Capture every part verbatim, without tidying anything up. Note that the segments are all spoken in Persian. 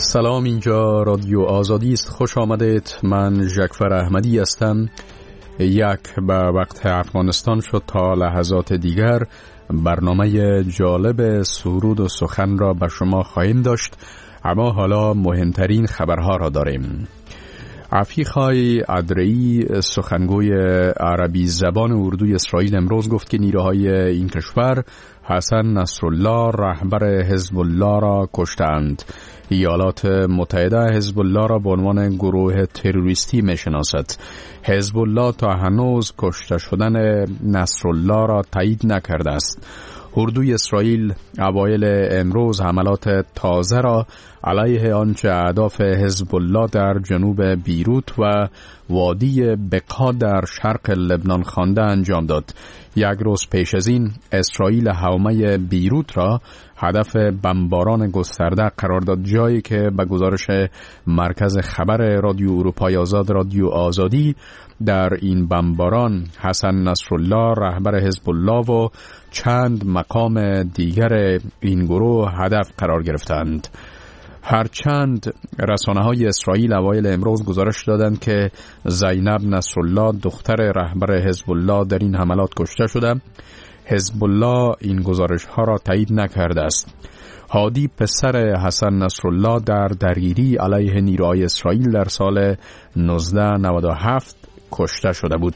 سلام، اینجا رادیو آزادی است. خوش آمدید. من جعفر احمدی هستم. یک به وقت افغانستان شد تا لحظات دیگر برنامه جالب سرود و سخن را به شما خواهیم داشت، اما حالا مهمترین خبرها را داریم. عفیق‌های ادرعی، سخنگوی عربی زبان اردوی اسرائیل، امروز گفت که نیروهای این کشور حسن نصرالله رهبر حزب الله را کشتند. ایالات متحده حزب الله را به عنوان گروه تروریستی میشناسد. حزب الله تا هنوز کشته شدن نصرالله را تایید نکرده است. اردوی اسرائیل اوایل امروز حملات تازه را علیه آنچه اهداف حزب الله در جنوب بیروت و وادی بقا در شرق لبنان خوانده انجام داد. یک روز پیش از این اسرائیل حومه بیروت را هدف بمباران گسترده قرار داد، جایی که به گزارش مرکز خبر رادیو اروپای آزاد رادیو آزادی در این بمباران حسن نصرالله رهبر حزب الله و چند مقام دیگر این گروه هدف قرار گرفتند. هرچند رسانه‌های اسرائیل اوایل امروز گزارش دادند که زینب نصرالله دختر رهبر حزب الله در این حملات کشته شده، حزب الله این گزارش‌ها را تایید نکرده است. هادی پسر حسن نصرالله در درگیری علیه نیروهای اسرائیل در سال نوزده نود و هفت کشته شده بود.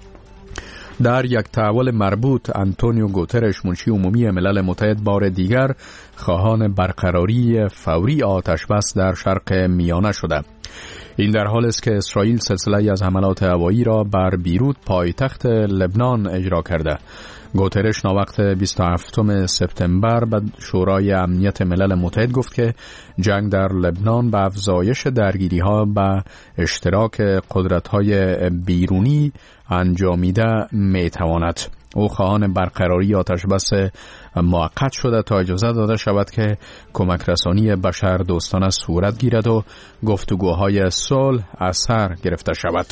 در یک تحول مربوط، انتونیو گوترش منشی عمومی ملل متحد بار دیگر خواهان برقراری فوری آتش بس در شرق میانه شده. این در حال است که اسرائیل سلسله از حملات هوایی را بر بیروت پایتخت لبنان اجرا کرده. گوترش ناوقت بیست و هفتم سپتامبر به شورای امنیت ملل متحد گفت که جنگ در لبنان به افزایش درگیری‌ها به اشتراک قدرت‌های بیرونی انجامیده می‌تواند. او خواهان برقراری آتشبس موقت شده تا اجازه داده شود که کمک رسانی بشر دوستانه صورت گیرد و گفتگوهای صلح اثر گرفته شود.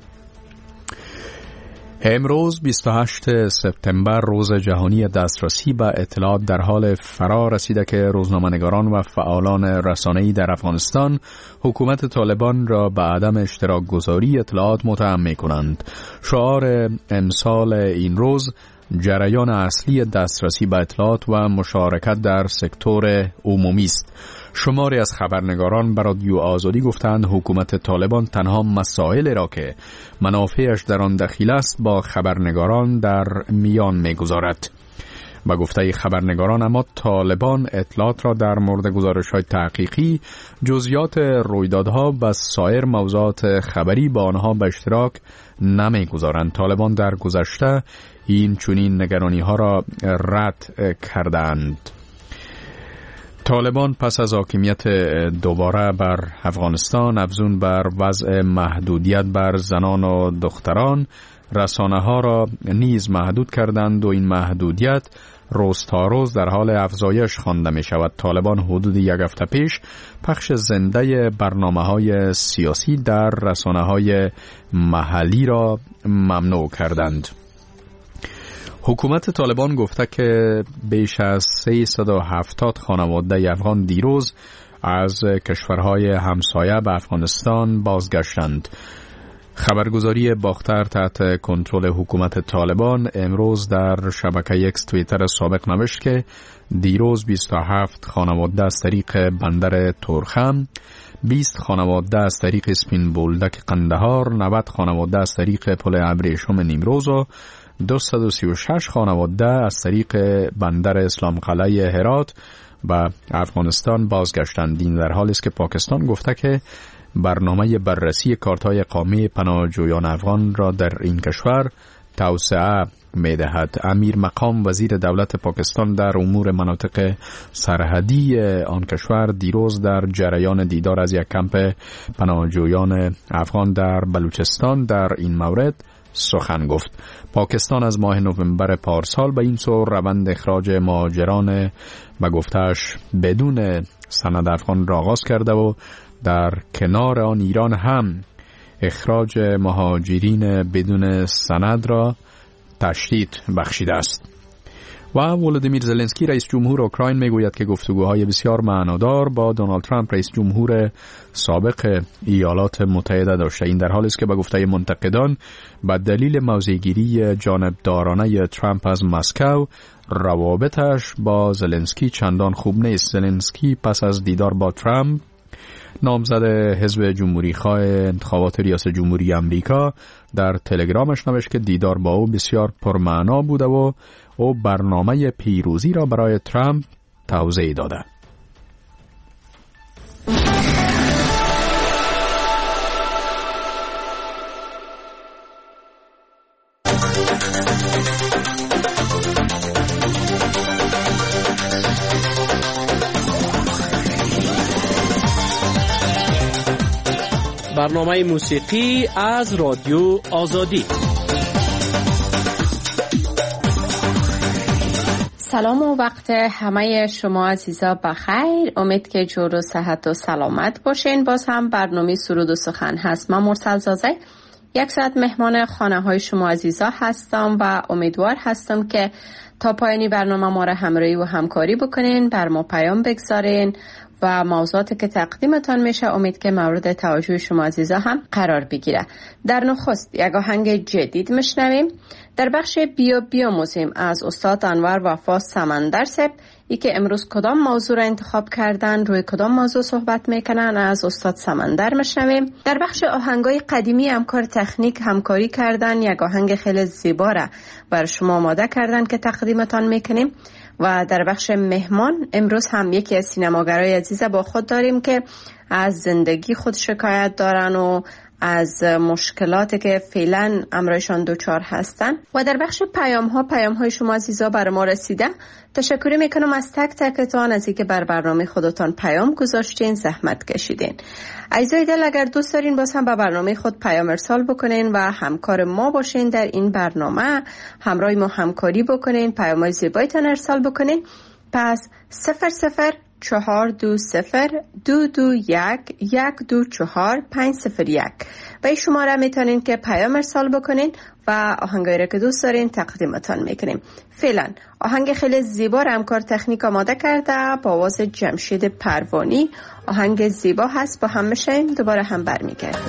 امروز بیست و هشتم سپتامبر روز جهانی دسترسی به اطلاعات در حال فرا رسیده که روزنامه‌نگاران و فعالان رسانه‌ای در افغانستان حکومت طالبان را به عدم اشتراک گذاری اطلاعات متهم می‌کنند. شعار امسال این روز جریان اصلی دسترسی به اطلاعات و مشارکت در سکتور عمومی است. شماری از خبرنگاران به رادیو آزادی گفتند حکومت طالبان تنها مسائل را که منافعش در آن دخیل است با خبرنگاران در میان می‌گذارد. با گفته خبرنگاران، اما طالبان اطلاعات را در مورد گزارش‌های تحقیقی، جزئیات رویدادها و سایر موضوعات خبری با آنها به اشتراک نمی‌گذارند. طالبان در گذشته این چنین نگرانی‌ها را رد کردند. طالبان پس از حاکمیت دوباره بر افغانستان افزون بر وضع محدودیت بر زنان و دختران، رسانه‌ها را نیز محدود کردند و این محدودیت روز تا روز در حال افزایش خوانده می شود. طالبان حدود یک هفته پیش پخش زنده برنامه‌های سیاسی در رسانه‌های محلی را ممنوع کردند. حکومت طالبان گفته که بیش از سیصد و هفتاد خانواده افغان دیروز از کشورهای همسایه به افغانستان بازگشتند. خبرگزاری باختر تحت کنترل حکومت طالبان امروز در شبکه اکس توییتر سابق نوشت که دیروز بیست و هفت خانواده از طریق بندر تورخم، بیست خانواده از طریق اسپین بولدک قندهار، نود خانواده از طریق پل ابریشم نیمروز و دویست و سی و شش خانواده از طریق بندر اسلام قلعه هرات به افغانستان بازگشتند. این در حالی است که پاکستان گفته که برنامه بررسی کارت‌های اقامه پناهجویان افغان را در این کشور توسعه می‌دهد. امیر مقام وزیر دولت پاکستان در امور مناطق سرحدی آن کشور دیروز در جریان دیدار از یک کمپ پناهجویان افغان در بلوچستان در این مورد سخن گفت. پاکستان از ماه نوامبر پارسال به این سو روند اخراج مهاجران به گفته‌اش بدون سند افغان را آغاز کرده و در کنار آن ایران هم اخراج مهاجرین بدون سند را تشدید بخشیده است. و ولودیمیر زلنسکی رئیس جمهور اوکراین میگوید که گفتگوهای بسیار معنادار با دونالد ترامپ رئیس جمهور سابق ایالات متحده داشته. این در حالی است که به گفته منتقدان به دلیل موضع‌گیری جانبدارانه ترامپ از مسکو روابطش با زلنسکی چندان خوب نیست. زلنسکی پس از دیدار با ترامپ نامزد حزب جمهوری خواه انتخابات ریاست جمهوری امریکا در تلگرامش نوشت که دیدار با او بسیار پرمعنا بوده و او برنامه پیروزی را برای ترامپ توضیح داده. برنامه موسیقی از رادیو آزادی. سلام و وقت همه شما عزیزا بخیر. امید که جور و صحت و سلامت باشین. باز هم برنامه سرود و سخن هست. من مرسل زازه یک ساعت مهمان خانه های شما عزیزا هستم و امیدوار هستم که تا پایانی برنامه ما را همراهی و همکاری بکنین، بر ما پیام بگذارین و موضوعاتی که تقدیمتان میشه امید که مورد توجه شما عزیزا هم قرار بگیره. در نخست یک آهنگ جدید میشنویم در بخش بیا بیا موزیم از استاد انور وفا سمندر صاحب. ای که امروز کدام موضوع را انتخاب کردن، روی کدام موضوع صحبت میکنن، از استاد سمندر میشنویم. در بخش آهنگای قدیمی همکار تکنیک همکاری کردن، یک آهنگ خیلی زیبا را بر شما آماده کردن که تقدیمتان میکنیم. و در بخش مهمان امروز هم یکی از سینماگرای عزیز با خود داریم که از زندگی خود شکایت دارن و از مشکلاتی که فعلا امرایشان دوچار هستن. و در بخش پیام ها پیام های شما عزیزا بر ما رسیده. تشکر میکنم از تک تکتان از اینکه بر برنامه خودتان پیام گذاشتین، زحمت کشیدین. عزیزای دل اگر دوست دارین باز هم به برنامه خود پیام ارسال بکنین و همکار ما باشین در این برنامه، همراه ما همکاری بکنین، پیام های زیبایتان ارسال بکنین. پس صفر صفر چهار دو صفر دو دو یک یک دو چهار پنج صفر یک و این شماره میتونین که پیام ارسال بکنین و آهنگایی را که دوست دارین تقدیمتان میکنیم. فعلا آهنگ خیلی زیبا را همکار تکنیک آماده کرده با آواز جمشید پروانی. آهنگ زیبا هست، با هم میشیم دوباره هم برمیگردیم.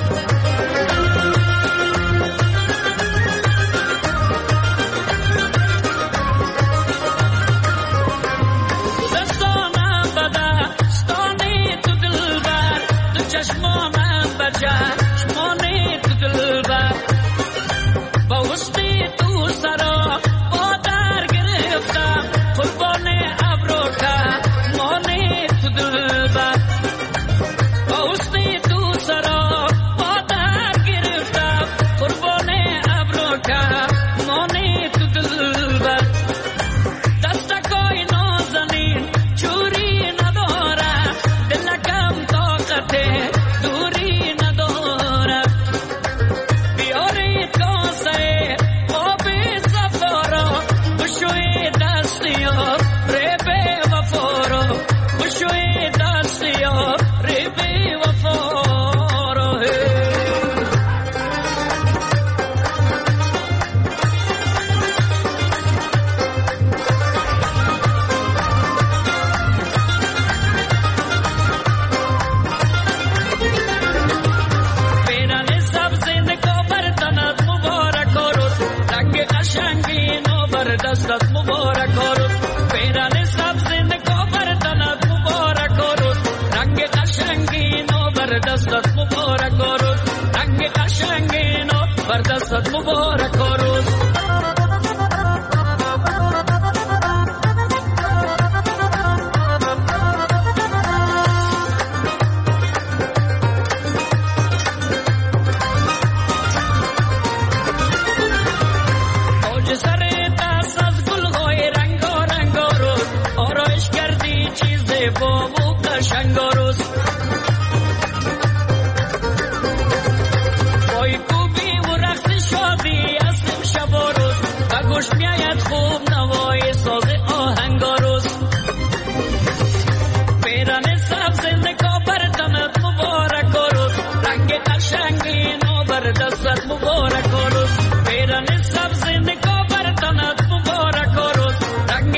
مبارک روز پیرن سبز نگاه بر تنت مبارک روز رنگ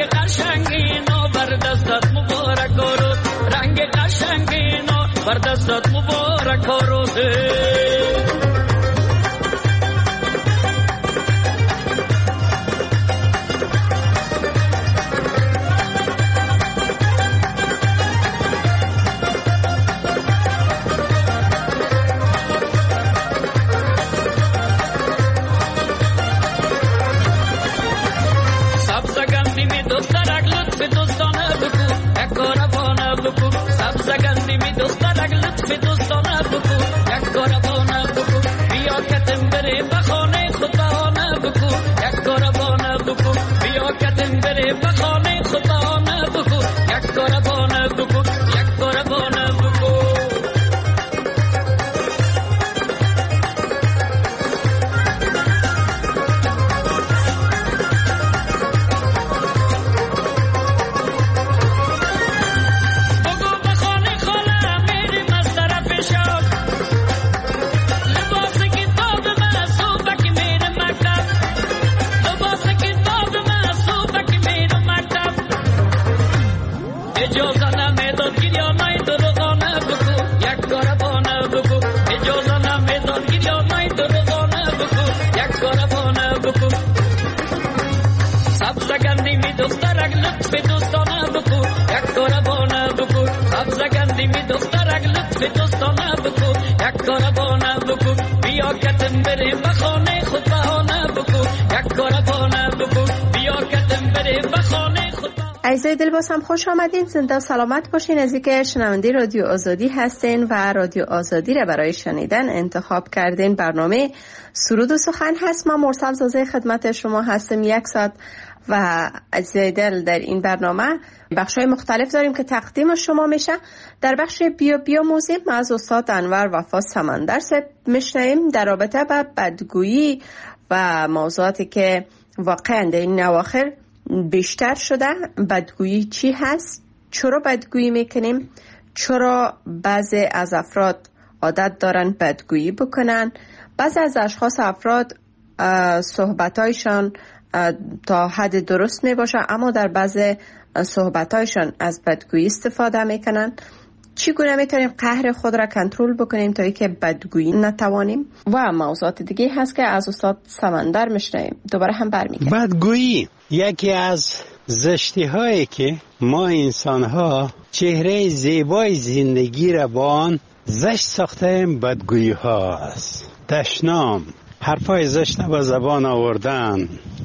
حرف دوستانه بگو، یک کار بانه بگو، بیا کتم بریم بخانه خود بهانه بگو، یک کار بانه بگو، بیا کتم بریم بخانه خود. عزیزای دل باز هم خوش آمدین، زنده و سلامت باشین. از اینکه شنونده رادیو آزادی هستین و رادیو آزادی را برای شنیدن انتخاب کردین. برنامه سرود و سخن هست. من مرسل زازه خدمت شما هستم یک ساعت و عزیزای دل در این برنامه بخشای مختلف داریم که تقدیم شما میشه. در بخش بیا بیا موزیم از استاد انور وفا سمندر سے میشنویم در رابطه با بدگویی و موضوعاتی که واقعا در این اواخر بیشتر شده. بدگویی چی هست؟ چرا بدگویی میکنیم؟ چرا بعضی از افراد عادت دارن بدگویی بکنن؟ بعضی از اشخاص افراد صحبتایشان تا حد درست میباشه اما در بعضی صحبتایشان از بدگویی استفاده میکنن. چگونه میتونیم قهر خود را کنترل بکنیم تا اینکه بدگویی نتوانیم؟ و موضوعات دیگه هست که از استاد سمندر میشنویم. دوباره هم برمیگردیم. بدگویی یکی از زشتی هایی که ما انسان ها چهره زیبای زندگی را با آن زشت ساختیم بدگویی ها است. دشنام، حرفای زشت با زبان آوردن،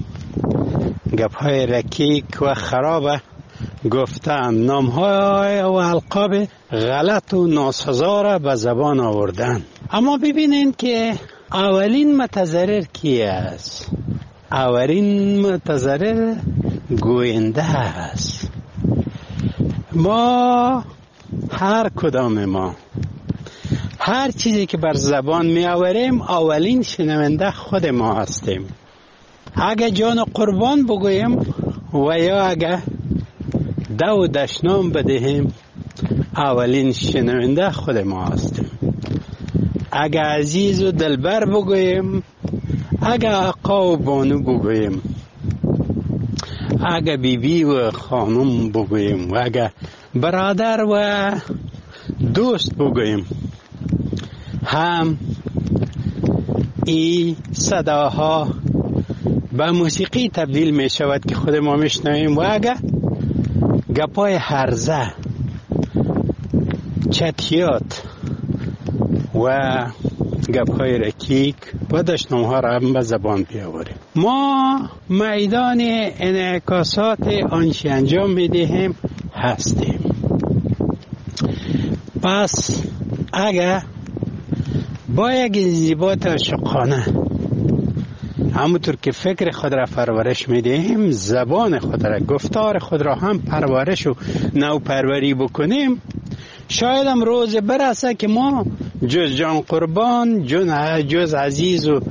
گپهای رکیک و خراب گفتن، نامهای و القاب غلط و ناسزا را به زبان آوردن. اما ببینین که اولین متضرر کی است؟ اولین متضرر گوینده است. ما هر کدام ما هر چیزی که بر زبان می آوریم اولین شنونده خود ما هستیم. اگه جان قربان بگویم و یا اگه دو دشنام بدهیم اولین شنونده خود ما هستیم. اگه عزیز و دلبر بگویم، اگه آقا و بانو بگویم، اگه بیبی و خانم بگویم و اگه برادر و دوست بگویم، هم این صداها به موسیقی تبدیل می شود که خود ما میشنویم. و اگه گپای هرزه، چتیات و گپهای رکیک و دشنامها را هم به زبان بیاوریم. ما میدان انعکاسات آنچه انجام میدهیم هستیم. پس اگه با یک انضباط عاشقانه همونطور که فکر خود را پرورش میدهیم، زبان خود را، گفتار خود را هم پرورش و نو پروری بکنیم، شاید هم روز برسه که ما جز جان قربان، جز عزیز و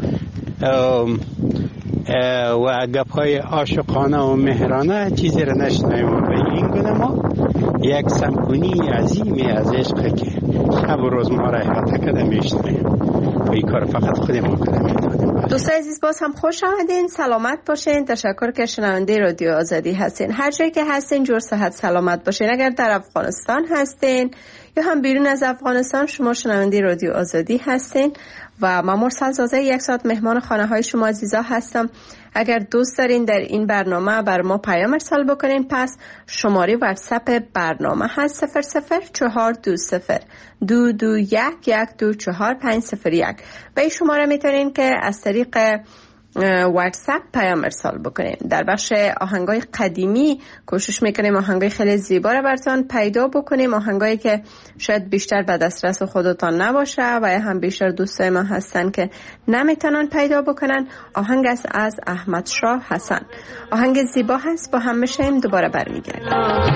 و گپ‌های عاشقانه و مهرانه چیزی را نشنویم. و به این گونه ما یک سمفونی عظیمی از عشق که شب و روز ما را احاطه کرده میشنویم و این کار فقط خود ما کرده میتونیم. دوستان عزیز باز هم خوش آمدین، سلامت باشین. تشکر که شنونده رادیو آزادی هستین. هر جایی که هستین جور صحت سلامت باشین. اگر در افغانستان هستین یا هم بیرون از افغانستان، شما شنونده رادیو آزادی هستین و من مرسل زازه یک ساعت مهمان خانه های شما عزیزا هستم. اگر دوست دارین در این برنامه بر ما پیام ارسال بکنین، پس شماره واتساپ برنامه هست صفر صفر چهار دو صفر دو دو یک یک دو چهار پنج صفر یک و این شماره میتونین که از طریق واتساپ پیام ارسال بکنین. در بخش آهنگای قدیمی کوشش میکنیم آهنگای خیلی زیبا را براتون پیدا بکنیم، آهنگایی که شاید بیشتر به دسترس خودتان نباشه و یا هم بیشتر دوستای ما هستن که نمیتونن پیدا بکنن. آهنگ است از احمد شاه حسن. آهنگ زیبا هست، با هم میشیم دوباره برمیگردیم.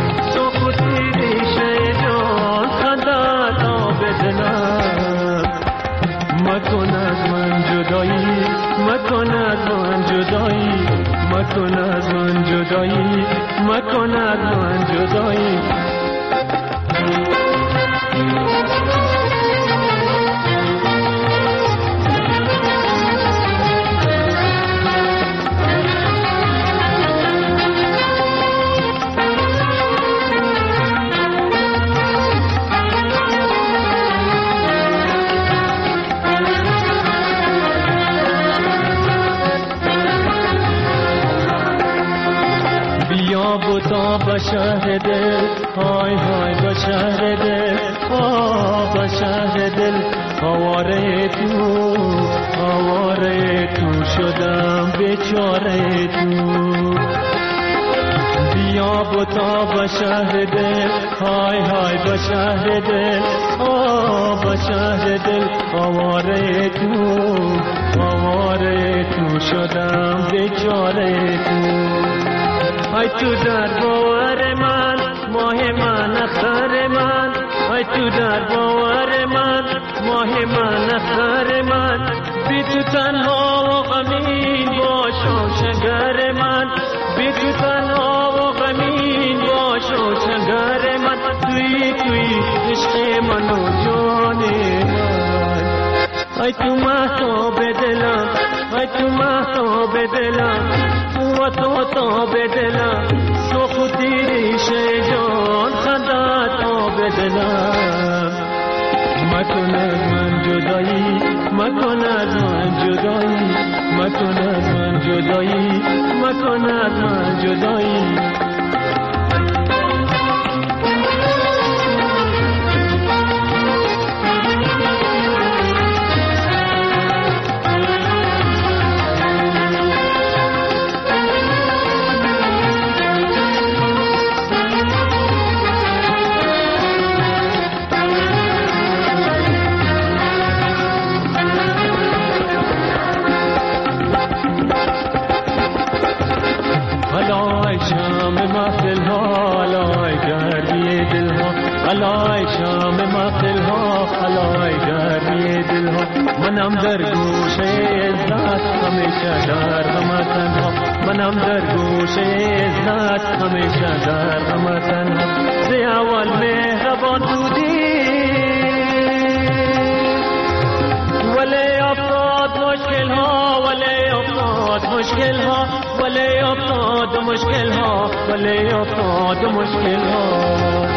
مکن از من جدایی، مکن از من جدایی، مکن از من جدایی، مکن از من جدایی. بیا بودا با شهر دل، های های با شهر دل، آه شهر دل آواره تو آواره تو شدم بیچاره تو بیا بتا با شهر دل های های با شهر دل آه با شهر دل آواره تو آواره تو شدم بیچاره تو ای تو در باور من ماه من اختر من ای تو در باور من ماه من اختر من بی تو تنها و غمین باشم شگر من بی تو تنها و غمین باشم شگر من توی توی عشق من و جان من ای تو محتاب دلم ای تو محتاب دلم و تو تاب دلم تو خودی ریشه جان خدا تاب دلم مکن از من جدایی مکن از من جدایی مکن از من جدایی مکن از من جدایی علای شام مقل ها علای گرمی دل ها منم در گوشه عزت همیشه در غم تنها منم در گوشه عزت همیشه در غم تنها ز اول مهربان بودی ولی افتاد مشکل ها ولی افتاد مشکل ها ولی افتاد مشکل ها ولی افتاد مشکل ها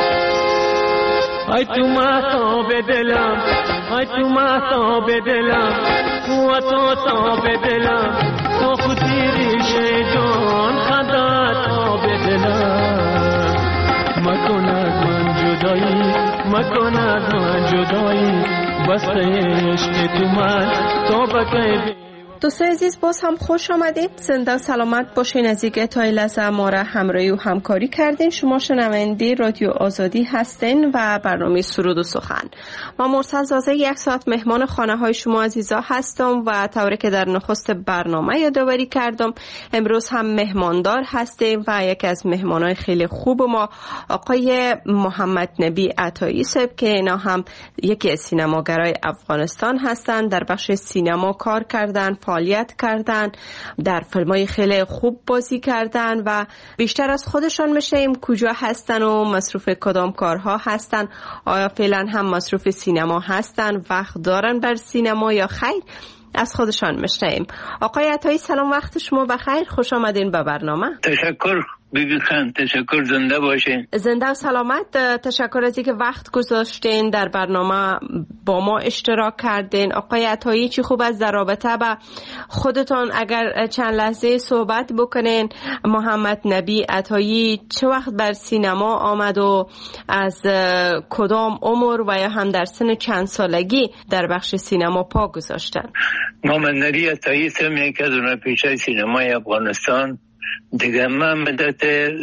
ای تو محتاب دلم ای تو محتاب دلم و تو تاب دلم تو خودی ریشه جان خدا تاب دلم مکن از من جدایی مکن از من جدایی بسته عشق تو من تو بکی دوستان عزیز باز هم خوش آمدید. زنده و سلامت باشین. از اینکه تا این لحظه ما را همراهی و همکاری کردین. شما شنونده رادیو آزادی هستین و برنامه سرود و سخن. ما مرسل زازه یک ساعت مهمان خانه های شما عزیزا هستم و طوری که در نخست برنامه یادآوری کردم امروز هم مهماندار هستیم و یکی از مهمانای خیلی خوب ما آقای محمد نبی عطایی صاحب که اینا هم یکی از سینماگرای افغانستان هستند. در بخش سینما کار کردن، فعالیت کردن، در فیلم‌های خیلی خوب بازی کردن و بیشتر از خودشان میشیم کجا هستن و مصروف کدام کارها هستن، آیا فعلا هم مصروف سینما هستن، وقت دارن بر سینما یا خیر، از خودشان میشیم. آقای عطایی سلام، وقت شما بخیر، خوش آمدین به برنامه. تشکر بیبی خان، تشکر، زنده باشین. زنده و سلامت. تشکر از اینکه وقت گذاشتین در برنامه با ما اشتراک کردین. آقای عطایی چی خوب از در رابطه با خودتان اگر چند لحظه صحبت بکنین. محمد نبی عطایی چه وقت بر سینما آمد و از کدام عمر و یا هم در سن چند سالگی در بخش سینما پا گذاشتن؟ محمد نبی عطایی سم یک از اون پیشای سینمای افغانستان دیگه. من مدت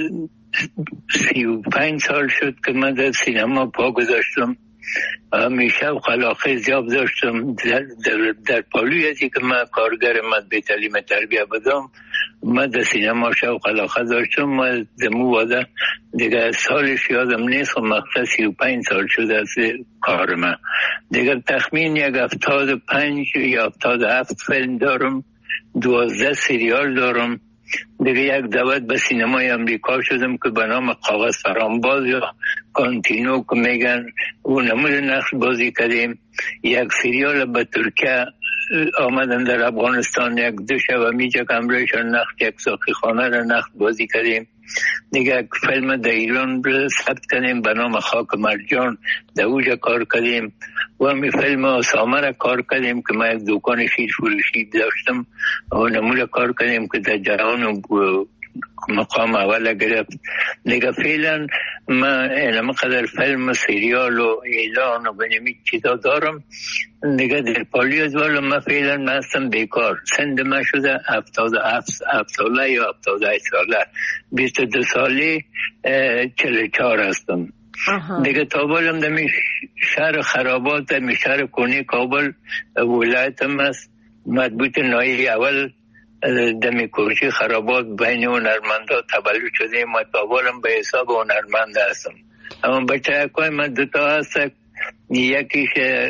سی و پنج سال شد که من در سینما پا گذاشتم. همیشه و خلاقه زیاد داشتم در, در, در پالوی ازی که من کارگر مطبع تعلیم تربیه بدم، من در سینما شو خلاقه داشتم. من دمو واده دیگه سالش یادم نیست و مقصد سی و پنج سال شد از کار من. دیگه تخمین یک افتاد و پنج یا افتاد و هفت فیلم دارم، دوازده سریال دارم. دیگه یک دعوت به سینمای امریکا شدم که به نام کاغذ فرامباز یا کانتینو که میگن، اون نمود نقش بازی کردیم. یک سریال به ترکیه آمدن در افغانستان، یک دو شب میجا کمرهشان نقش یک ساخی خانه را نقش بازی کردیم. دیگه یک فیلم در ایران را ثبت کردیم به نام خاک مرجان، در اوجا کار کردیم. و همی فیلم اسامه را کار کردیم که من یک دکان شیر فروشی داشتم و نمود کار کردیم که در جهان مقام اول گرفت. دیگه فعلا من اینم قدر فیلم و سریال و اعلان و بنیمی چیزا دارم دیگه. در پالی از والا من فعلا من هستم بیکار. سند من شده هفتاد هفت ساله یا هفتاد و هشت ساله، بیست و دو سالی چهل و چهار هستم. دیگه تا بالم دمی شهر خرابات دمی شهر کنی کابل ولایتم است، مطبوط نایی اول دمی کوچی خرابات بین هنرمندا تولد شده. ما تا بالم به حساب هنرمند هستم. اما بچه اکوی من دوتا هست، یکیش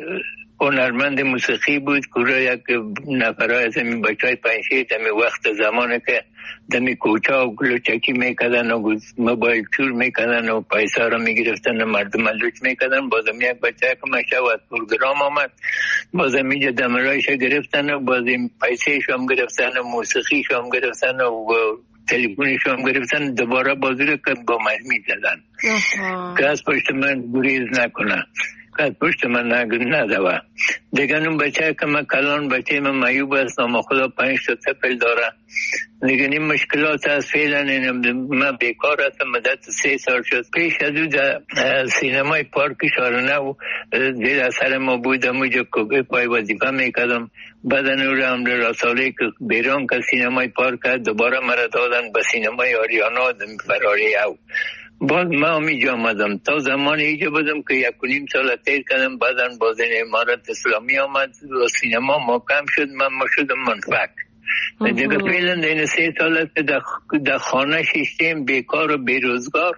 هنرمند موسیقی بود که یک نفرای از این بچه های پنشی دمی وقت زمانه که دمی کوچه و گلوچکی میکدن و موبایل چور میکدن و پیسا را میگرفتن و مردم لوچ میکدن. بازم یک بچه که مشاوت پروگرام آمد، بازم اینجا دمرایش گرفتن و بازم پیسیش هم گرفتن و موسیقیش هم گرفتن و تلفنش هم گرفتن. دوباره بازی رو که با من میزدن که از پشت من گریز نکنه، که از پشت من ندوه. دیگه اون بچه که من کلان بچه من معیوب است، نام خدا پنج تا طفل داره. دیگه این مشکلات از فعلا من بیکار هستم. مدت سه سال شد. پیش از او در سینمای پارک شارنه و زیر اثر ما بودم، اونجا که پای وظیفه میکردم. بعدن او را هم رساله که بیرون که سینمای پارک دوباره مرا دادن به سینمای آریانا دم فراری او. باز ما همیجا آمدم تا زمان ایجا بودم که یک و نیم سال تیر کردم. بعدن بازن امارت اسلامی آمد و سینما محکم شد، من ما شدم منفک. دیگه فعلا این سه سال است در خانه شیشتیم بیکار و بیروزگار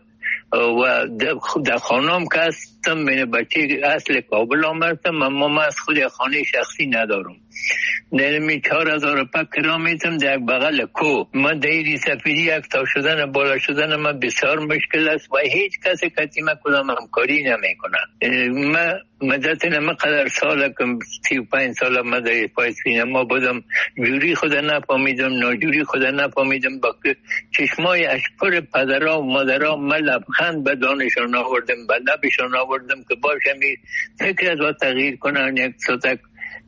و در خانه هم که هستم. من بچه اصل کابل آمدم، اما من از خود خانه شخصی ندارم. نرمی چهار هزار پک کرا میتم در بغل کو. من دیری سفیدی یک تا شدن بالا شدن من بسیار مشکل است و هیچ کسی کتی من کدام همکاری نمی کنه. من مدت نمی قدر سال کم سی و پنج سال من در پای سینما بودم، جوری خود نفامیدم ناجوری خود نفامیدم. با چشمای اشپر پدرها و مادرها من لبخند به دانشان آوردم، به لبشان آوردم که باشم فکر از و تغییر کنن یک ساتک.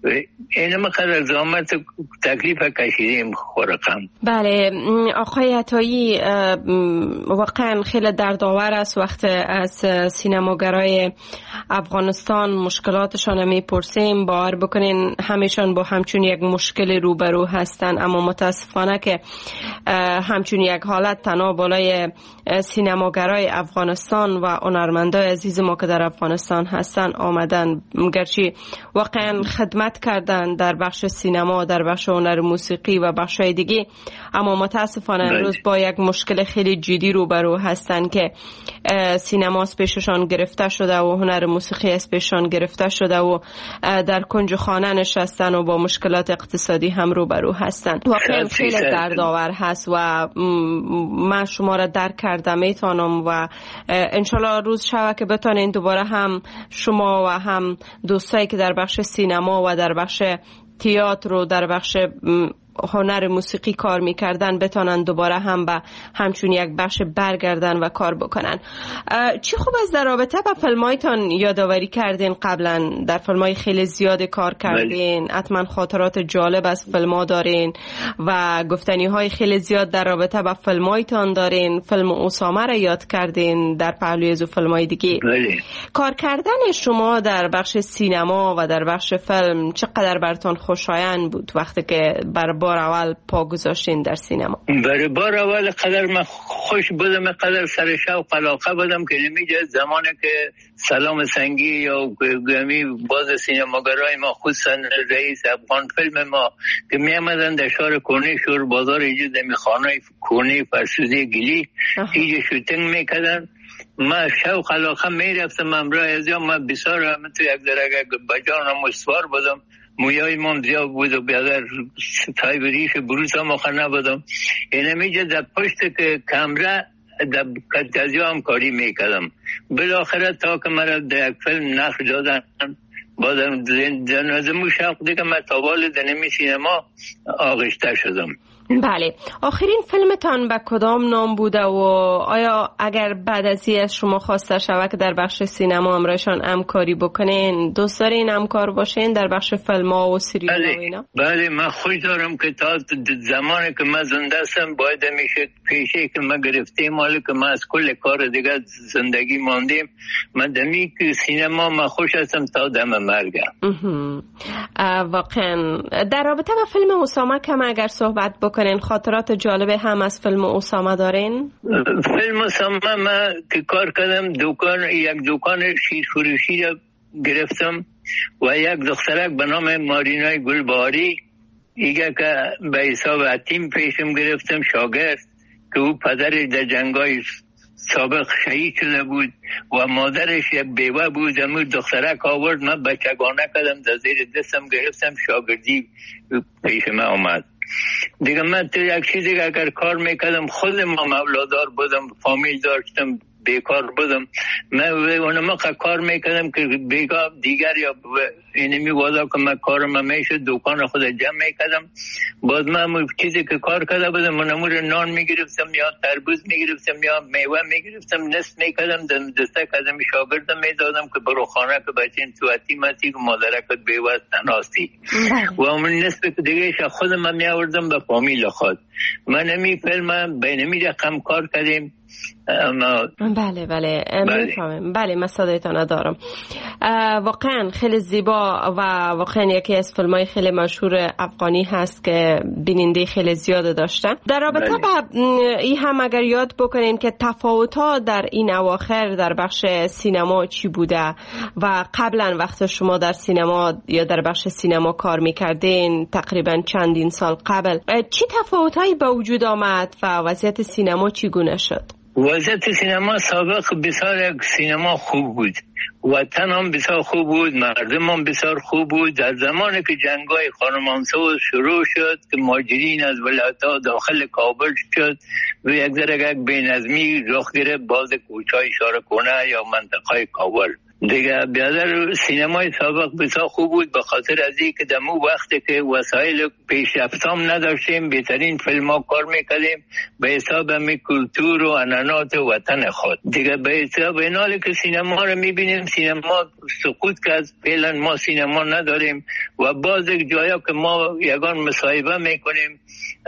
اینم قدر زحمت تکلیف کشیدیم خورقم. بله آقای عطایی، واقعا خیلی دردآور است وقت از سینماگرای افغانستان مشکلاتشان میپرسیم. باور بکنین همیشان با همچون یک مشکل روبرو هستن، اما متاسفانه که همچون یک حالت تنها بالای سینماگرای افغانستان و هنرمندای عزیز ما که در افغانستان هستن آمدن. گرچه واقعا خدمت کردن در بخش سینما، در بخش هنر موسیقی و بخش‌های دیگه، اما متاسفانه امروز با یک مشکل خیلی جدی روبرو هستن که سینما از پیششان گرفته شده و هنر موسیقی از پیششان گرفته شده و در کنج خانه نشستن و با مشکلات اقتصادی هم روبرو هستن. واقعا خیلی دردآور هست و من شما را درک کردم میتونم و انشالله روز شوه که بتونین دوباره هم شما و هم دوستایی که در بخش سینما و در بخش تئاتر و در بخش هنر موسیقی کار میکردن بتونن دوباره هم به همچون یک بخش برگردن و کار بکنن. چی خوب است در رابطه با فیلمایتان یادآوری کردین؟ قبلا در فیلمای خیلی زیاد کار کردین، حتما خاطرات جالب از فیلم‌ها دارین و گفتنی های خیلی زیاد در رابطه با فیلمایتان دارین. فیلم اسامه را یاد کردین در پهلوی از فیلم‌های دیگه. بله. کار کردن شما در بخش سینما و در بخش فیلم چقدر براتون خوشایند بود وقتی که بر بار اول پا گذاشتین در سینما؟ برای بار اول قدر من خوش بودم، قدر سر شوق علاقه بودم که نمیجه زمانی که سلام سنگی یا گمی باز سینماگرای ما خصوصا رئیس افغان فیلم ما که می آمدن در شهر کنی شور بازار ایجا دمی خانه کنی فرسوزی گلی ایجا شوتنگ میکردن. من شوق علاقه میرفتم امراه از یا من بسیار هم تو یک درگه بجانم مستوار بودم، مویای من زیاد بود و بیادر ستای بریش بروز هم آخر نبودم. اینه میجه در پشت که کمره در کتازی هم کاری میکردم. بالاخره تا که مرا در یک فیلم نقش دادن بازم جنازمو شوق دیگه من تابال دنمی سینما آغشته شدم. بله، آخرین فیلمتان به کدام نام بوده و آیا اگر بعد از این از شما خواسته شود که در بخش سینما همراهشان همکاری بکنین دوست دارین همکار باشین در بخش فیلم ها و سریال ها و اینا؟ بله، من خوش دارم که تا زمانی که من زنده هستم باید میشه پیشه که من گرفتیم مالی که من از کل کار دیگه زندگی ماندیم، من دمی که سینما من خوش هستم تا دم مرگم. واقعا در رابطه با فیلم اسامه کم اگر صحبت بکنین، خاطرات جالب هم از فیلم اسامه دارین؟ فیلم اسامه من که کار کردم دکان یک دکان شیر فروشی را گرفتم و یک دخترک به نام مارینای گلباری ایگه که به حساب حتیم پیشم گرفتم شاگرد که او پدرش در جنگای سابق شهید شده بود و مادرش یک بیوه بود. امو دخترک آورد من بچگانه کردم در زیر دستم گرفتم شاگردی پیش من آمد. دیگه من تو یک چیزی که اگر کار میکردم خود ما مولادار بودم، فامیل داشتم، بیکار بودم، من اونما کار میکردم که بیگاه دیگر یا اینمی وادا که من کارم میشه دکان خود جمع میکردم. باز من چیزی که کار کرده بودم منمور نان میگرفتم یا تربوز میگرفتم یا میوه میگرفتم نصف میکردم دسته کردم شاگردم میدادم که برو خانه که بچین تو اتیمتی که مادرکت بیوه تناستی و اون نصف دیگه خودم من میآوردم به فامیل خود. من نمی فیلم بینمی رقم کار کردیم. بله بله میفهمم. بله من صدایتان دارم. واقعا خیلی زیبا و واقعا یکی از فیلم‌های خیلی مشهور افغانی هست که بیننده خیلی زیاد داشتن. در رابطه با این هم اگر یاد بکنین که تفاوت‌ها در این اواخر در بخش سینما چی بوده و قبلا وقت شما در سینما یا در بخش سینما کار می‌کردین تقریبا چندین سال قبل چی تفاوت‌هایی به وجود آمد و وضعیت سینما چگونه شد؟ وضعیت سینما سابق بسیار سینما خوب بود، وطن هم بسیار خوب بود، مردم هم بسیار خوب بود. در زمانی که جنگای خانمانسو شروع شد که مهاجرین از ولایت‌ها داخل کابل شد و یک ذره یک بی‌نظمی رخ گرفت باز کوچه‌های شارکونه یا منطقه کابل. دیگه بیادر سینمای سابق بسیار خوب بود به خاطر از این که دمو وقتی که وسایل پیشرفتام نداشتیم بهترین فیلم ها کار میکردیم به حساب همی کلتور و عنعنات وطن خود. دیگه به حساب این حالی که سینما رو میبینیم سینما سقوط کرد، فعلا ما سینما نداریم و باز یک جایا که ما یگان مصاحبه میکنیم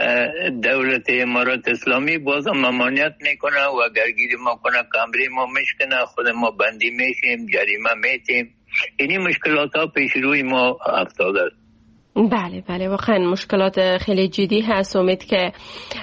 دولت امارات اسلامی باز هم ممانعت میکنه و گرگیری ما کنه، کمری ما مشکنه، خود ما بندی میشیم، جریمه میتیم. اینی مشکلات ها پیش روی ما افتاده است. بله بله واقعا مشکلات خیلی جدی هست. امید که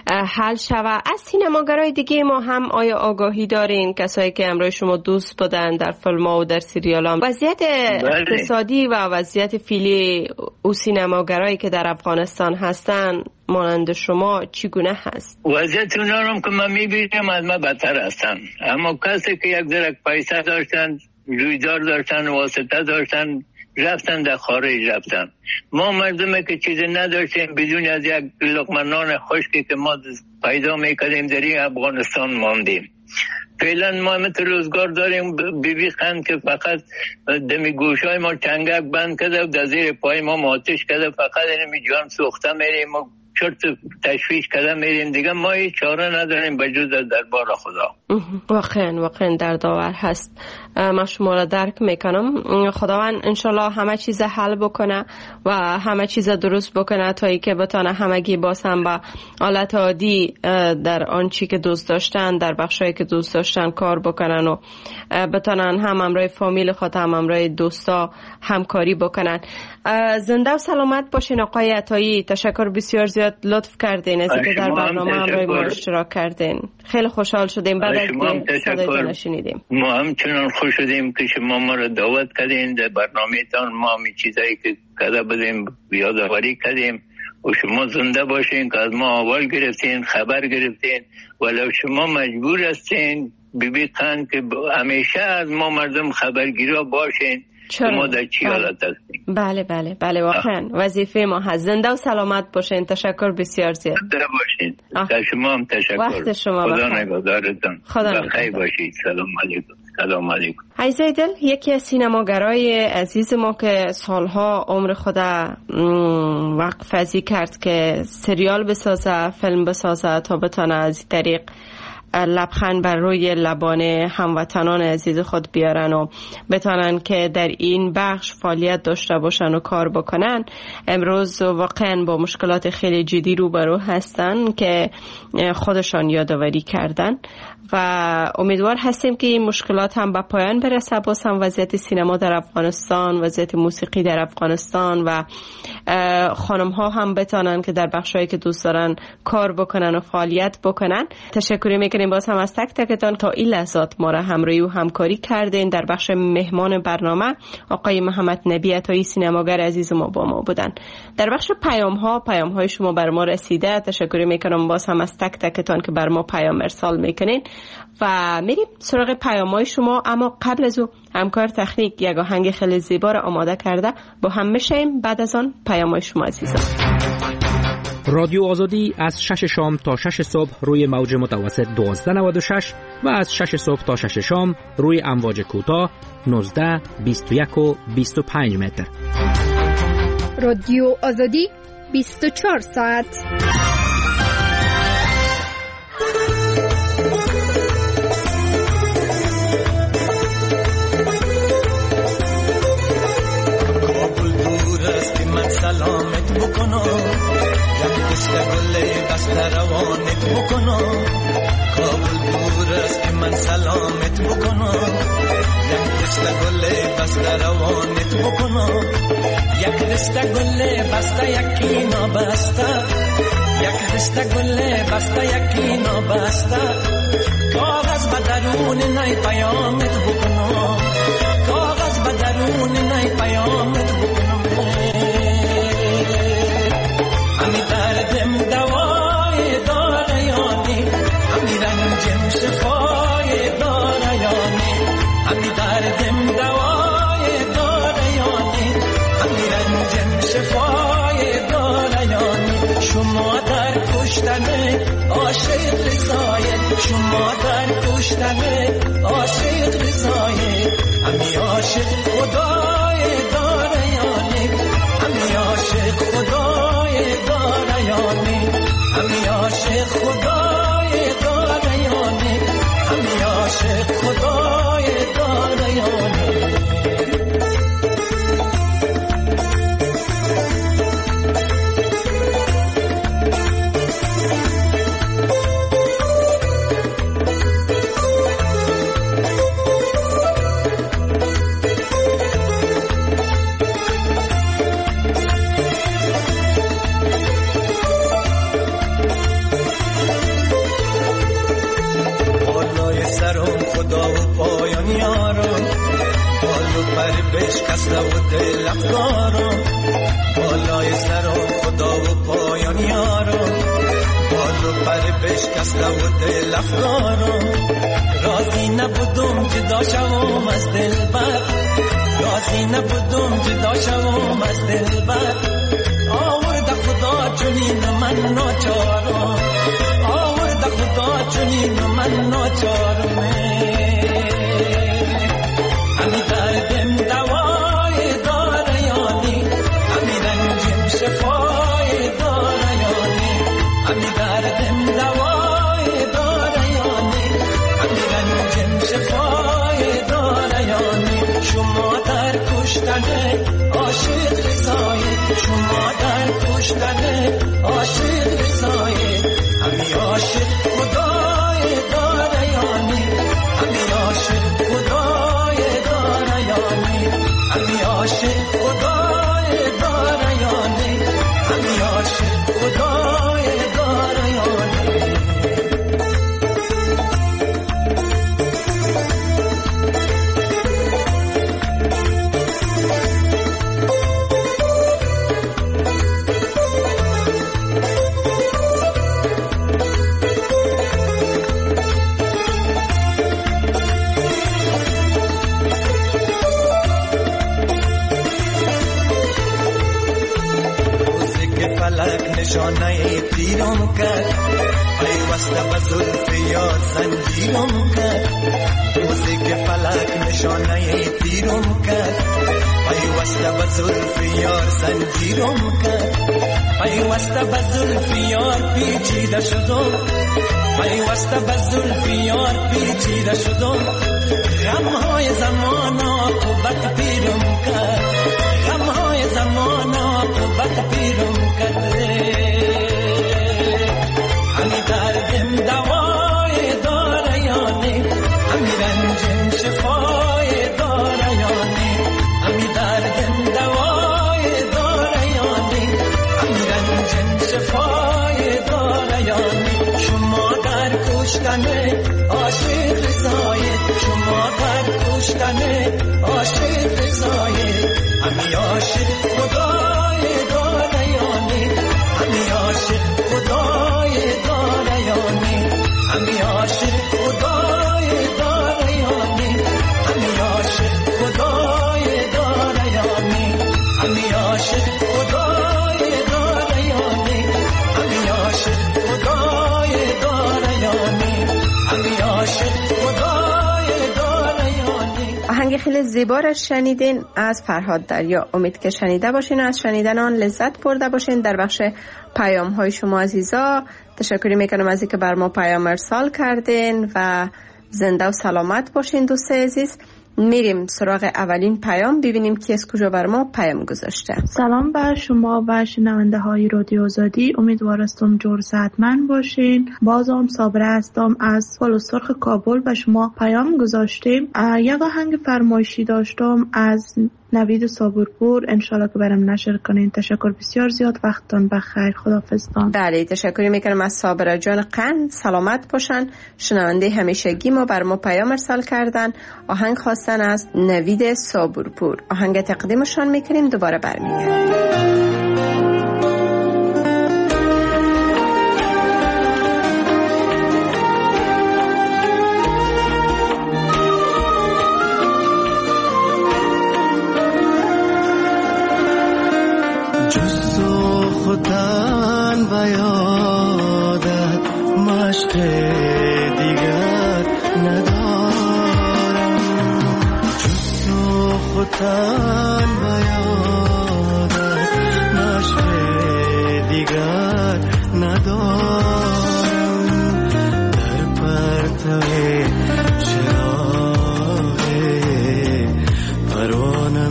حل شود. از سینماگرای دیگه ما هم آیا آگاهی دارین کسایی که همراه شما دوست بودن در فیلم ها و در سریال ها وضعیت اقتصادی و وضعیت فعلی او سینماگرایی که در افغانستان هستن مانند شما چگونه هست؟ وضعیت اونا هم که من میبینم از ما بدتر هستن، اما کسی که یک ذره پیسه داشتن، رویدار داشتن، واسطه داشتن رفتن در خارج رفتن. ما مردمه که چیزی نداشتیم بدون از یک لقمه نان خشکی که ما پیدا میکردیم در این افغانستان ماندیم. فعلا ما مثل روزگار داریم بیبی خند که فقط دمی گوشای ما چنگک بند کرده و در زیر پای ما ماتش کرده، فقط اینمی جان سوخته میریم و چرت تشویش کرده میریم. دیگه ما هیچ چاره نداریم به جز دربار خدا. واقعا واقعا دردآور هست. من شما را درک میکنم. خداوند انشالله همه چیز حل بکنه و همه چیز درست بکنه تا ای که بتانه همگی باز هم به حالت عادی در آن چی که دوست داشتن در بخشایی که دوست داشتن کار بکنن و بتانن هم همراه فامیل خود هم همراه دوستا همکاری بکنن. زنده و سلامت باشین آقای عطایی. تشکر بسیار زیاد لطف کردین از اینکه در برنامه همراه ما اشتراک کردین. خیلی خوشحال شدیم بعد از که صدایتان شنیدیم. ما همچنان خوش شدیم که شما ما را دعوت کردین در برنامه‌تان. ما می چیزایی که کرده بودیم یادآوری کردیم و شما زنده باشین که از ما اول گرفتین، خبر گرفتین. ولو شما مجبور هستین ببین که همیشه از ما مردم خبرگیرا باشین ما در چی حالت هستیم. بله بله بله واقعا وظیفه ما هست. زنده و سلامت باشین. تشکر بسیار زیاد. زنده باشین. در شما هم تشکر. وقت شما خدا نگهدارتان. خدا بخیر باشید. سلام علیکم. سلام علیکم. عزیزای دل، یکی از سینماگرای عزیز ما که سالها عمر خود وقفه‌ای کرد که سریال بسازه، فیلم بسازه تا بتونه از این طریق لبخند بر روی لبان هموطنان عزیز خود بیارن و بتونن که در این بخش فعالیت داشته باشن و کار بکنن. امروز واقعا با مشکلات خیلی جدی روبرو هستن که خودشان یادآوری کردن و امیدوار هستیم که این مشکلات هم به پایان برسه. باز هم وضعیت سینما در افغانستان، وضعیت موسیقی در افغانستان و خانم ها هم بتونن که در بخشایی که دوست دارن کار بکنن و فعالیت بکنن. تشکر میکنیم باز هم از تک تکتان تا این لحظات ما را همراهی و همکاری کردین. در بخش مهمان برنامه آقای محمد نبی عطایی، سینماگر عزیز ما با ما بودن. در بخش پیام ها پیام های شما بر ما رسیده. تشکر میکنم باز هم از تک تکتان که بر ما پیام ارسال میکنین و میریم سراغ پیام های شما. اما قبل از او همکار تکنیک یک آهنگ خیلی زیبا را آماده کرده، با هم میشیم بعد از آن پیام های شما عزیزان. رادیو آزادی از شش شام تا شش صبح روی موج متوسط دوازده نود و شش و از شش صبح تا شش شام روی امواج کوتاه نوزده، بیست و یک و بیست و پنج متر. رادیو آزادی بیست و چهار ساعت. سلامت بکنم یک دست گله بسته روانت بکنم. کابل دور است که من سلامت بکنم یک دست گله بسته روانت بکنم. یک دست گله بسته یکی نابسته، یک دست گله بسته یکی نابسته. کاغذ به درون نی پیامت بکنم، کاغذ به درون نی پیامت بکنم. همی دردم دوای داره یانی، همی رنجم شفای داره یانی. همی دردم دوای داره یانی، همی رنجم شفای داره یانی. شما در کشتن عاشق رضایت، شما در کشتن عاشق رضایت. همی عاشق خدای داره یانی، همی عاشق خدای داره یانی. همی عاشق خدای داره یانی، همی عاشق خدای داره یانی. بشکسته و دل افکارم، بالای سرم خدا و پایان یارم. بال و پر بشکسته و دل افکارم. راضی نبودم جدا شوم از دلبر، راضی نبودم جدا شوم از دلبر. آورده خدا چنین من ناچارم، آورده خدا چنین من ناچارم. همی دردم دوای داره یانی، همی رنجم شفای داره یانی. همی دردم دوای داره یانی، همی رنجم شفای داره یانی. شما در کشتن عاشق رضایت، شما در کشتن عاشق رضایت. همی عاشق خدای داره یانی، همی عاشق خدای داره یانی. همی عاشق خدای داره یانی، همی عاشق خدای داره یانی. پیرم کرد پیوسته به زلف یار زنجیرم کرد دوزی که فلک نشانه تیرم کرد پیوسته به زلف یار زنجیرم کرد پیوسته به زلف یار پیچیده شدم پیوسته به زلف یار پیچیده شدم غمهای زمان عاقبت پیرم کرد غمهای زمان عاقبت پیرم کرد همی دردم دوای داره یا نه همی رنجم شفای داره یا نه همی دردم دوای داره یا نه همی رنجم شفای داره یا نه شما در کشتن عاشق زاید شما در کشتن عاشق زاید همی عاشق خدای داره یا نه همی عاشق خدای داره یا نه همی عاشق خدای داره یا نه همی عاشق خدای داره یا نه همی عاشق خدای داره یا نه همی عاشق خدای داره یا نه همی عاشق خدای داره یا نه. آهنگ خیلی زیبا را شنیدین از فرهاد دریا. امید که شنیده باشین و از شنیدن آن لذت برده باشین. در بخش پیام های شما عزیزا تشکری میکنم از اینکه بر ما پیام ارسال کردین و زنده و سلامت باشین. دوست عزیز میریم سراغ اولین پیام ببینیم کی از کجا بر ما پیام گذاشته. سلام بر شما و شنونده های رادیو آزادی، امیدوارم جور صحتمند باشین. بازم صابره هستم از پلوسترخ کابل و شما پیام گذاشتیم. یک آهنگ فرمایشی داشتم از نوید صابرپور، انشالله که برام نشر کنین. تشکر بسیار زیاد، وقتتون بخیر، خداحافظتان. بله تشکر میکنم از صابره جان قند، سلامت باشن. شنونده همیشگی ما بر ما پیام ارسال کردن، آهنگ خواستن از نوید صابرپور. آهنگ تقدیمشان میکنیم، دوباره برمیگردیم. خودن و یادت مشت دیگر ندارم جز تو خودن و یادت مشت دیگر ندارم در پرتو چراغ پروانه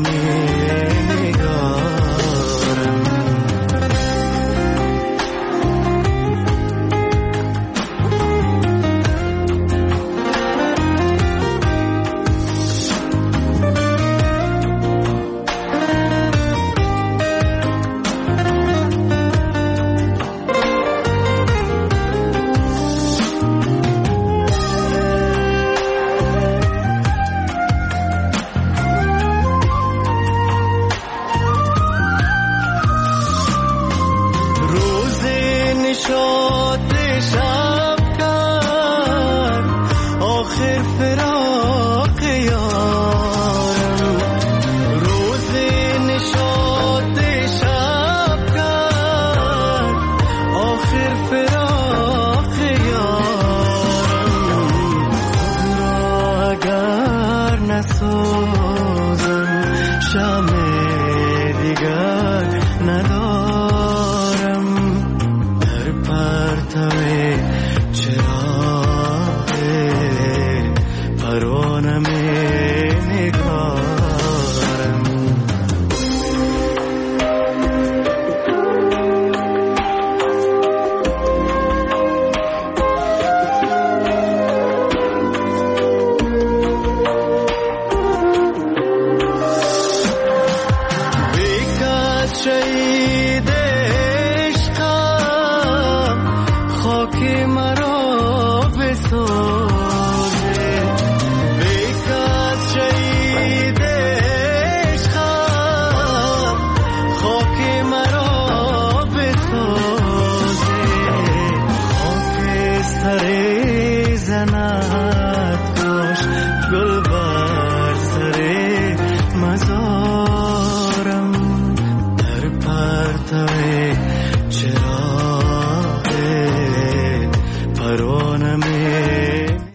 ندارم در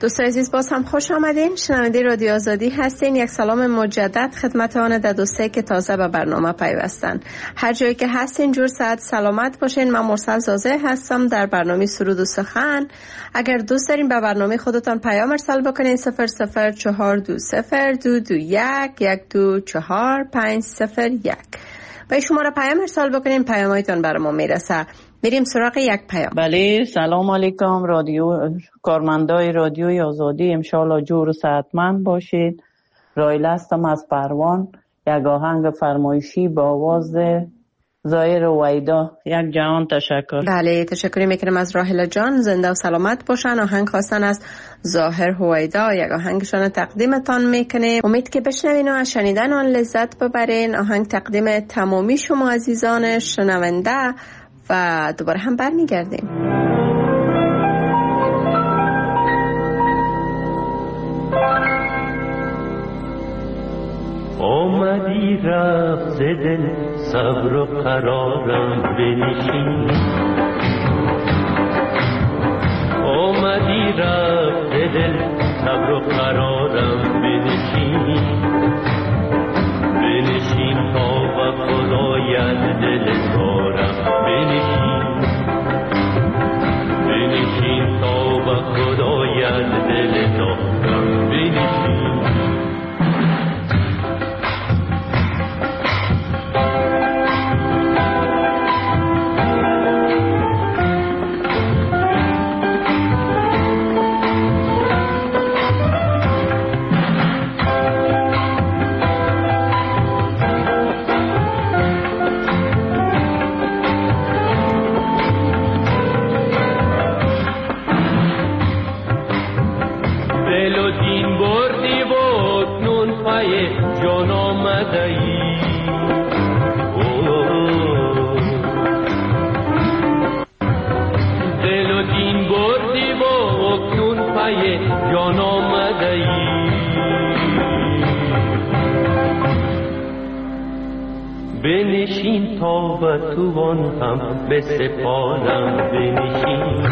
دوستان عزیز باز هم خوش آمدین. شنونده رادیو آزادی هستین. یک سلام مجدد خدمت آن در دوستایی که تازه به برنامه پیوستن. هر جایی که هستین جور ساعت سلامت باشین. من مرسل زازه هستم در برنامه سرود و سخن. اگر دوست دارین به برنامه خودتان پیام ارسال بکنین صفر صفر چهار دو صفر دو دو یک یک دو چهار پنج صفر یک و شماره پیام ارسال بکنین، پیامایتان برای ما میرسه. میریم سراغ یک پیام. بله، سلام علیکم رادیو کارمندای رادیوی آزادی، انشالله جور و صحتمند باشید. رایل هستم از پروان. یک آهنگ فرمایشی با آواز ظاهر هویدا. یک جهان تشکر. بله، تشکر میکنم از راهله جان، زنده و سلامت باشن. آهنگ خواستن از ظاهر هویدا، یک آهنگشان تقدیمتان میکنه. امید که بشنوین و از شنیدن آن لذت ببرین. آهنگ تقدیم تمامی شما عزیزان شنونده و دوباره هم برمیگردیم. آمدی رفت دل صبر و قرارم بنشین، آمدی رفت دل صبر و قرارم بنشین، بنشین تا به خدایت دل دارم بنشین، بنشین تا به خدایت دل دارم بنشین. بنشین تا به توان هم بسپارم بنشین،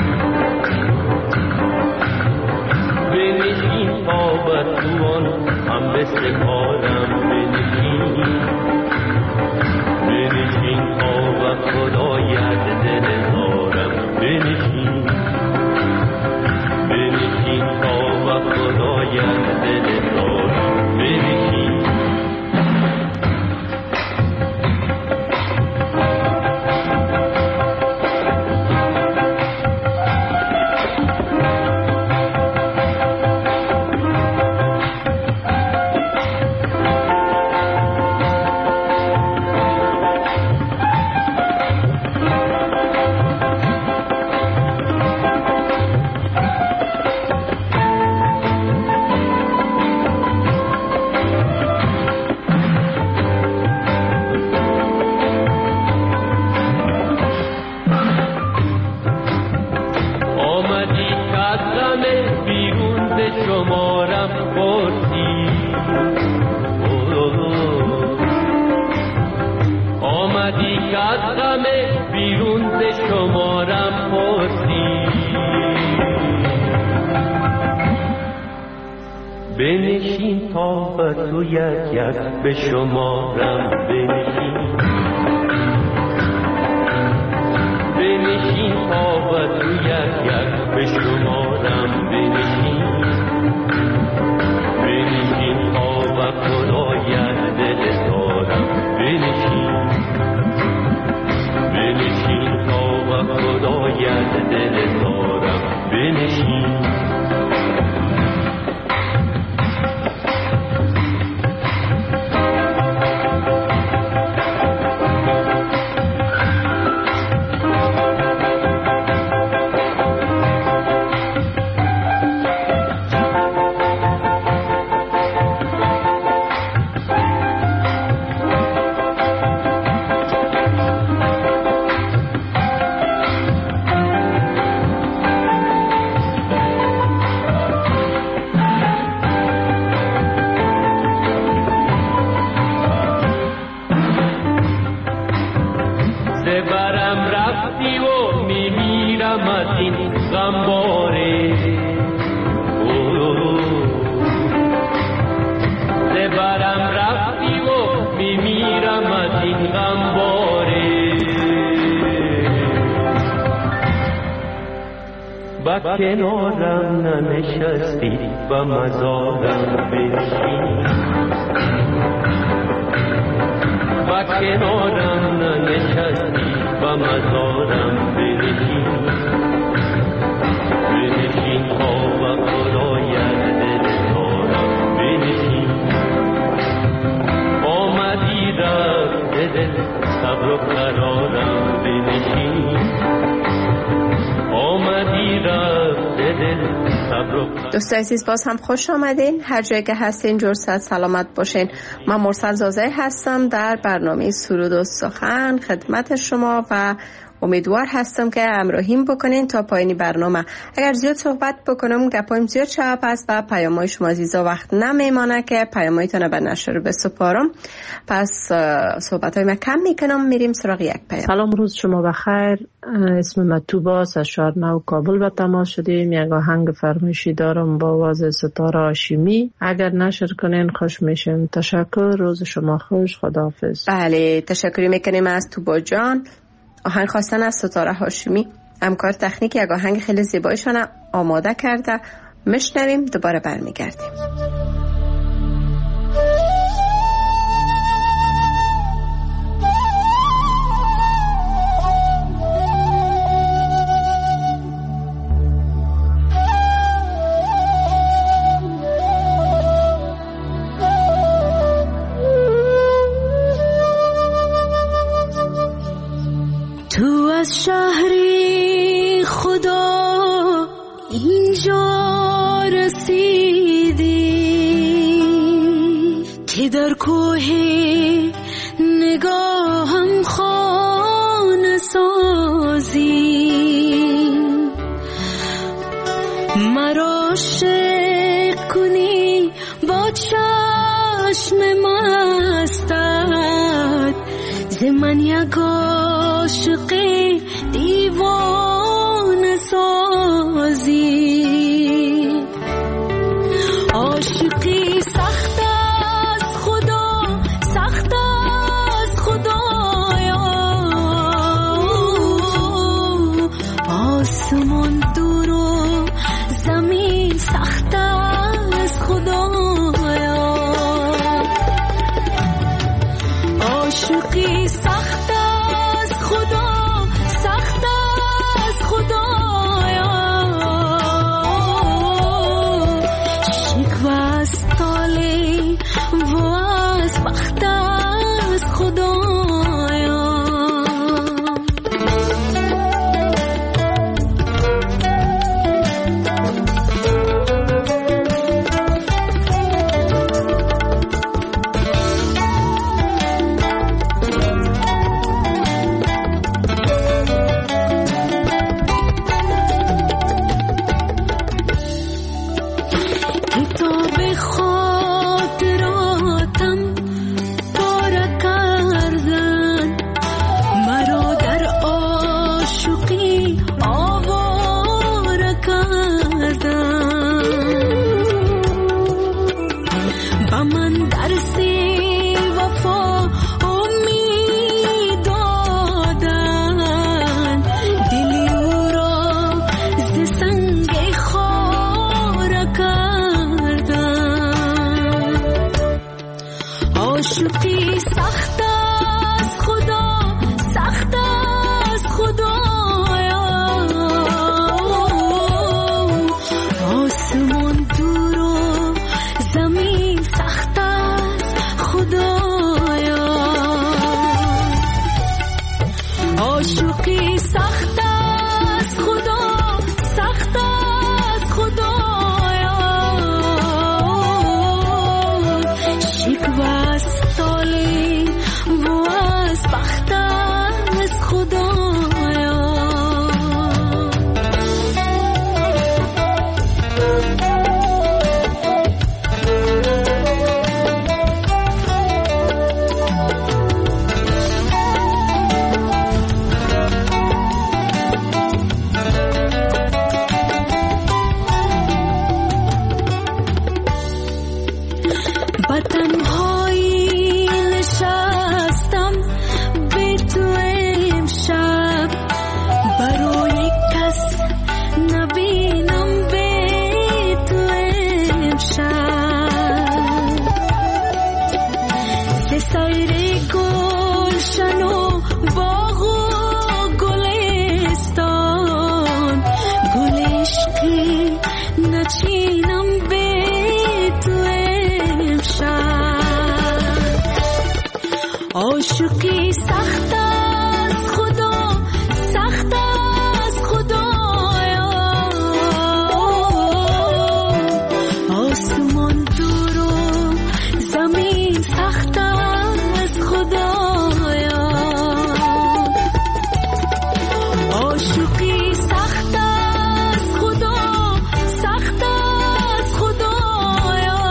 بنشین تا به توان هم بسپارم بنشین، بنشین تا به خدایت دل دارم بنشین، بنشین تا به خدایت دل دارم بنشین. بنشین تا به تو یک یک به شمارم بنشین، بنشین تا به تو یک یک به شمارم بنشین، بنشین تا به خدایت دل دارم بنشین، بنشین تا به خدایت دل دارم بنشین. با کنارم ننشستی و مزارم بنشین با کنارم ننشستی و مزارم بنشین بنشین ها و قراید دلتارم بنشین آمدی رفت دل صبر و قرارم بنشین آمدی رفت دل دوست عزیز باز هم خوش آمدین. هر جایی که هستین جور صحت سلامت باشین. من مرسل زازه هستم در برنامه سرود و سخن خدمت شما و امیدوار هستم که همراهیم بکنین تا پایین برنامه. اگر زیاد صحبت بکنم گپایم زیاد شب است و پیام‌های شما عزیزا وقت نمیمانه که پیام‌هایتون به نشر بسپارم. پس صحبت‌های من کم میکنم، میریم سراغ یک پیام. سلام، روز شما بخیر. اسم من توباس از شهر نو کابل به تماس شدیم. یک آهنگ فرمایشی دارم با آواز ستاره هاشمی، اگر نشر کنین خوش میشم. تشکر، روز شما خوش، خداحافظ. بله تشکر میکنیم از توبا جان. آهنگ خواستن از ستاره هاشمی، همکار تکنیک یک آهنگ خیلی زیبایشان آماده کرده. میشنویم دوباره برمیگردیم. تو از شهری خدا اینجا رسیدی که در کوه نگاهم خانه سازی، مرا عاشق کنی با چشم مستت، ز من یک عاشق دیوانه سازی. عاشقی سخت از خدا، سخت از خدایا، آسمان دور و زمین سخت از خدایا. عاشقی سخت از خدا، سخت از خدایا، شکوه از تالی و از بخت از خدایا. بچینم به تو امشب. عاشقی سخت از خدا، سخت از خدایا. آسمان دور و زمین سخت از خدایا. عاشقی سخت از خدا، سخت از خدایا.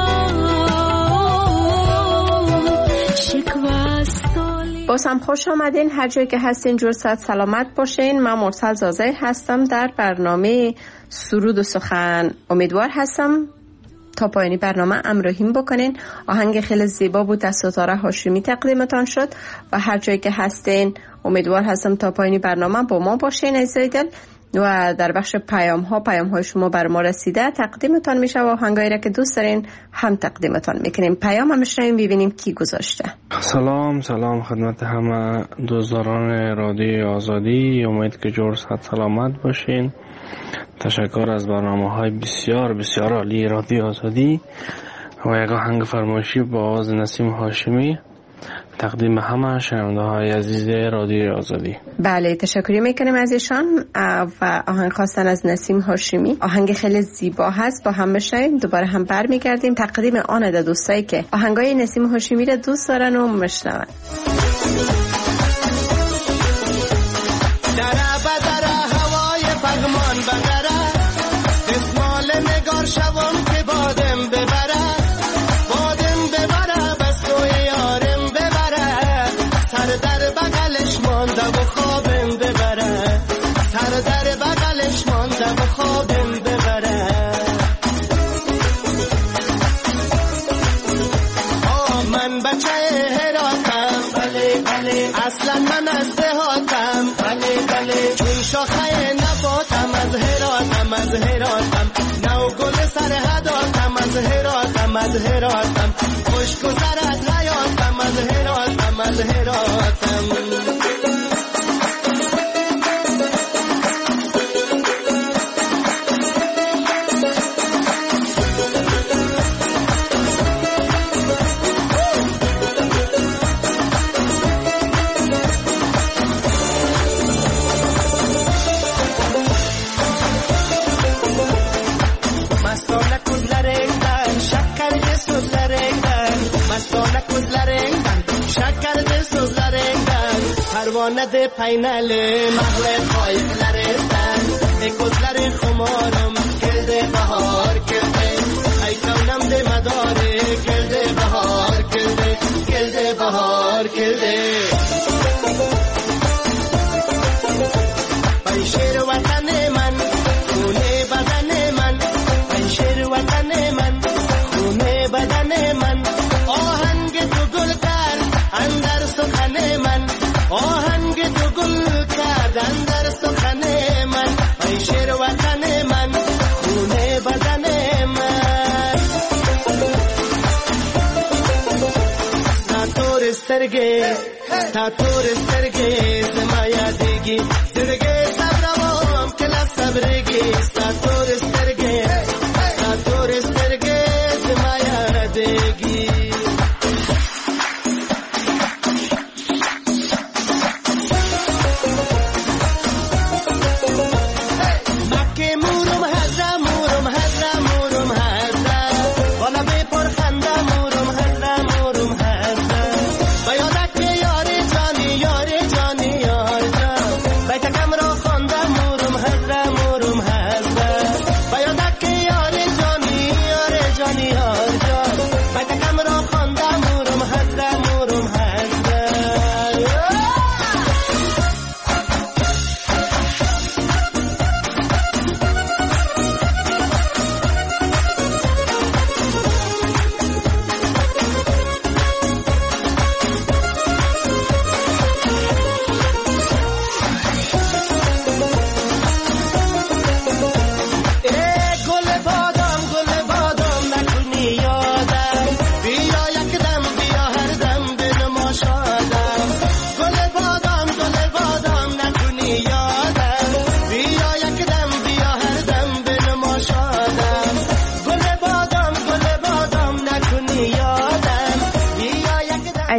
شکوه سالی. باز هم خوش آمدین، هر جایی که هستین جور صحت سلامت باشین. من مرسل زازه هستم در برنامه سرود و سخن. امیدوار هستم تا پایانی برنامه همراهیم بکنین. آهنگ خیلی زیبا بود از ستاره هاشمی تقدیمتان شد و هر جایی که هستین امیدوار هستم تا پایانی برنامه با ما باشین عزیزای دل. و در بخش پیام ها پیام های شما بر ما رسیده تقدیمتان میشه و آهنگایی را که دوست دارین هم تقدیمتان میکنیم. پیام هم میشنیم ببینیم کی گذاشته. سلام سلام خدمت همه دوستداران رادیوی آزادی. امید که جور صحت سلامت باشین. تشکر از برنامه های بسیار بسیار عالی رادیو آزادی و یک آهنگ فرمایشی با آواز نسیم هاشمی تقدیم همه شنونده های عزیز رادیو آزادی. بله تشکری میکنیم از ایشان و آهنگ خواستن از نسیم هاشمی. آهنگ خیلی زیبا هست، با هم بشنویم دوباره هم برمیگردیم. تقدیم آن ده دوستایی که آهنگای نسیم هاشمی را دوست دارن و میشنون. شوام که بادم ببره، بادم ببره بس توی یارم ببره. سر در بغلش مانده و خوابم ببره، سر در بغلش مانده و خوابم ببره. آه من بچه هراتم، بله بله اصلا من از دهاتم، بله بله چون شاخه نباتم از هراتم، از هراتم نو گل سر هداتم، از هراتم از هراتم خوش گذرد حیاتم، از هراتم از هراتم. پروانه پینل محل خایف لرستن اکوزلر خمارم کلده بهار کلده ای کونم ده مداره کلده بهار کلده کلده بهار کلده. پای شیر وطن من خونه بدن من، پای شیر وطن من خونه بدن من. آهنگ تو گل کرد اندر سخن من، آهنگ تو گل کردن در سخن من. ای شیر وطن من خونه بدن من. ساتور استرگه ساتور استرگه زمایا دیگی زرگه صبروام کلا صبرگی. ساتور استرگه ساتور استرگه زمایا دیگی. کم را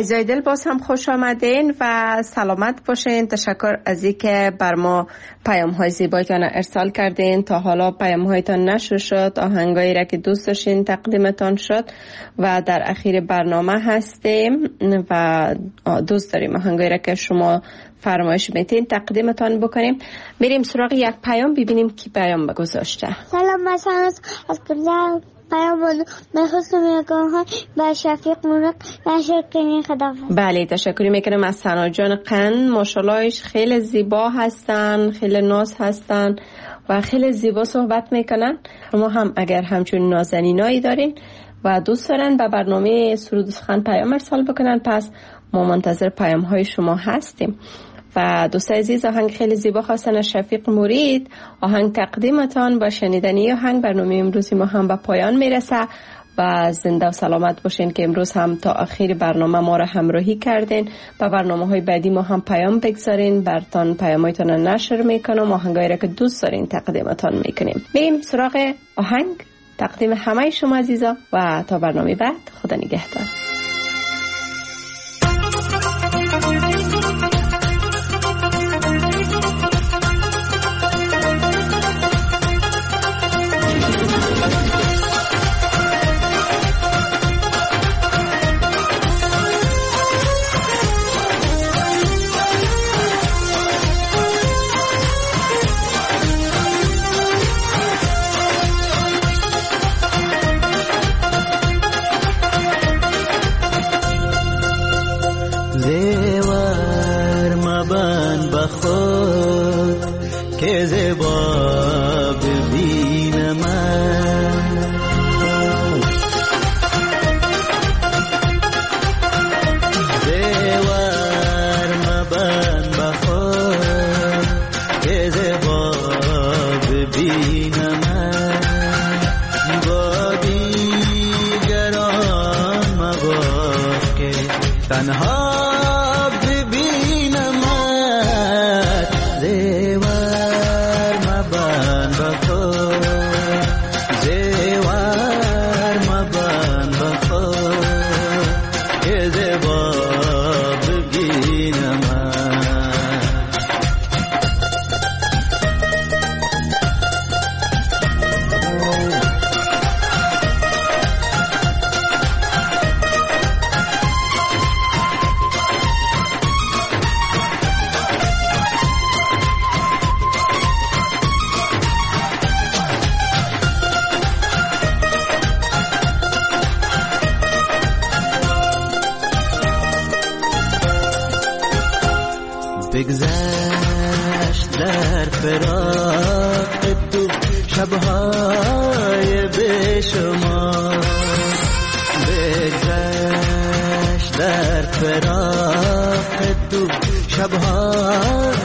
عزیزای دل باز هم خوش آمدین و سلامت باشین. تشکر از اینکه بر ما پیام های زیبایتان ارسال کردین. تا حالا پیام هایتان نشر شد، آهنگایی را که دوست داشتین تقدیمتان شد و در اخیر برنامه هستیم و دوست داریم آهنگایی را که شما فرمایش میتین تقدیمتان بکنیم. میریم سراغ یک پیام ببینیم کی پیام بگذاشته. سلام، مثلا از کردن پیام میخواستم میگم ها با شفیق مرق نشر کنین. خداحافظ. بله تشکر میکنم از ثنا جان قن. ماشاءاللهش خیلی زیبا هستن، خیلی ناز هستن و خیلی زیبا صحبت میکنن. شما هم اگر همچون نازنینایی دارین و دوست دارن به برنامه سرود و سخن پیام ارسال بکنن، پس ما منتظر پیام های شما هستیم. و دوست عزیز آهنگ خیلی زیبا خواستن از شفیق مرید. آهنگ تقدیمتان با شنیدنی آهنگ برنامه امروزی ما هم به پایان میرسه و زنده و سلامت باشین که امروز هم تا آخر برنامه ما را همراهی کردین. با برنامه های بعدی ما هم پیام بگذارین، برتان پیامایتان نشر میکنم، آهنگایی را که دوست دارین تقدیمتان میکنیم. بریم سراغ آهنگ تقدیم همه شما عزیزا و تا برنامه بعد خدا نگهدار. که زیبا ببینم دیوار مبند بخور که زیبا ببینم با دیگران مباش که تنها بگذشت در فراق تو شبهای بیشمار، بگذشت در فراق تو شبهای